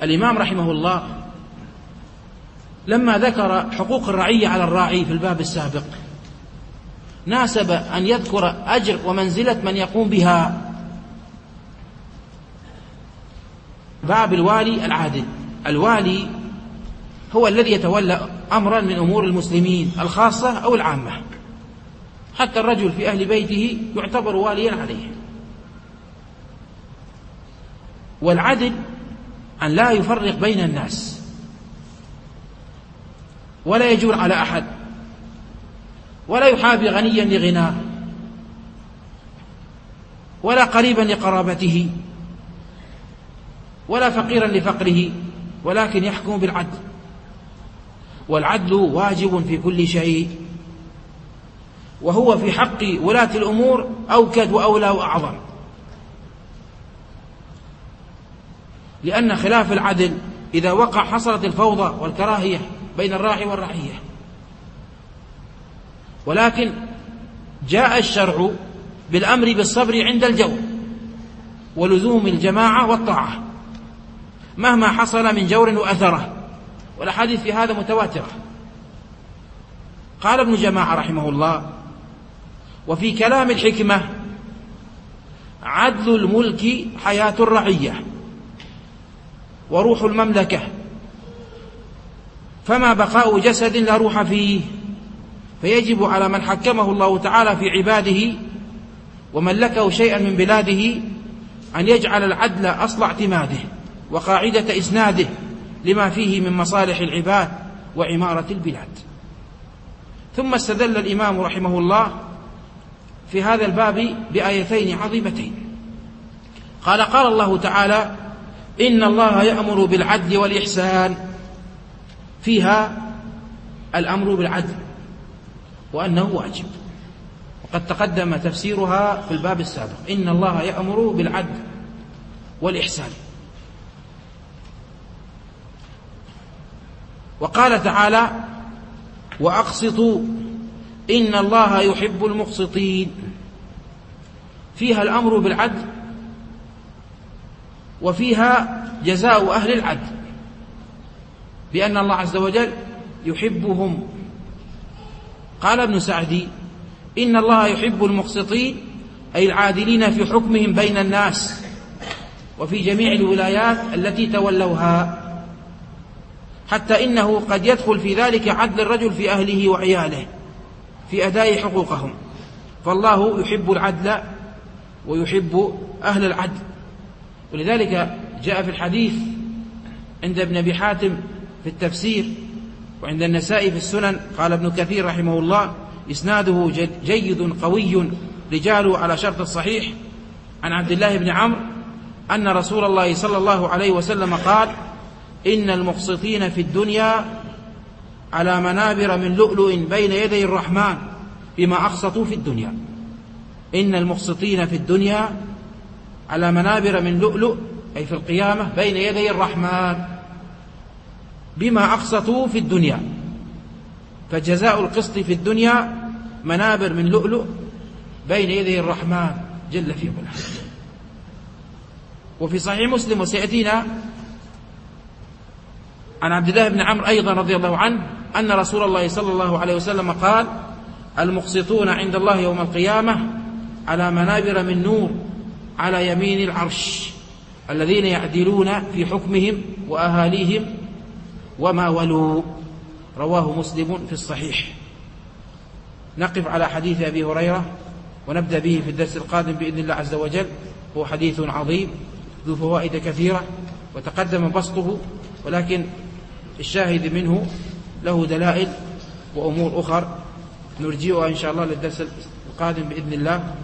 الإمام رحمه الله لما ذكر حقوق الرعية على الراعي في الباب السابق ناسب أن يذكر أجر ومنزلة من يقوم بها. باب الوالي العادل. الوالي هو الذي يتولى أمرا من أمور المسلمين الخاصة أو العامة، حتى الرجل في أهل بيته يعتبر واليا عليه. والعدل أن لا يفرق بين الناس ولا يجور على أحد ولا يحابي غنيا لغناه ولا قريبا لقرابته ولا فقيرا لفقره، ولكن يحكم بالعدل. والعدل واجب في كل شيء، وهو في حق ولاة الأمور أوكد وأولى وأعظم، لأن خلاف العدل إذا وقع حصلت الفوضى والكراهية بين الراعي والرعية. ولكن جاء الشرع بالأمر بالصبر عند الجور ولزوم الجماعة والطاعة مهما حصل من جور وأثره، والأحاديث في هذا متواترة. قال ابن جماعة رحمه الله: وفي كلام الحكمة عدل الملك حياة الرعية وروح المملكة، فما بقاء جسد لا روح فيه، فيجب على من حكمه الله تعالى في عباده وملكه شيئا من بلاده أن يجعل العدل أصل اعتماده وقاعدة إسناده لما فيه من مصالح العباد وعمارة البلاد. ثم استدل الإمام رحمه الله في هذا الباب بآيتين عظيمتين. قال الله تعالى: إن الله يأمر بالعدل والإحسان، فيها الأمر بالعدل وأنه واجب، وقد تقدم تفسيرها في الباب السابق. إن الله يأمر بالعدل والإحسان. وقال تعالى: وأقسطوا إن الله يحب المقسطين، فيها الأمر بالعدل وفيها جزاء أهل العدل، بأن الله عز وجل يحبهم. قال ابن سعدي: إن الله يحب المقسطين أي العادلين في حكمهم بين الناس وفي جميع الولايات التي تولوها، حتى إنه قد يدخل في ذلك عدل الرجل في أهله وعياله في أداء حقوقهم، فالله يحب العدل ويحب أهل العدل. ولذلك جاء في الحديث عند ابن أبي حاتم في التفسير وعند النسائي في السنن، قال ابن كثير رحمه الله: إسناده جيد قوي رجاله على شرط الصحيح، عن عبد الله بن عمرو أن رسول الله صلى الله عليه وسلم قال: إن المقسطين في الدنيا على منابر من لؤلؤ بين يدي الرحمن بما أقسطوا في الدنيا. إن المقسطين في الدنيا على منابر من لؤلؤ أي في القيامة بين يدي الرحمن بما أقسطوا في الدنيا، فجزاء القسط في الدنيا منابر من لؤلؤ بين يدي الرحمن جل في علاه. وفي صحيح مسلم وسيأتينا عن عبد الله بن عمرو أيضا رضي الله عنه أن رسول الله صلى الله عليه وسلم قال: المقسطون عند الله يوم القيامة على منابر من نور على يمين العرش، الذين يعدلون في حكمهم وأهاليهم وما ولوا. رواه مسلم في الصحيح. نقف على حديث أبي هريرة ونبدأ به في الدرس القادم بإذن الله عز وجل. هو حديث عظيم ذو فوائد كثيرة وتقدم بسطه، ولكن الشاهد منه له دلائل وأمور أخر نرجئها إن شاء الله للدرس القادم بإذن الله.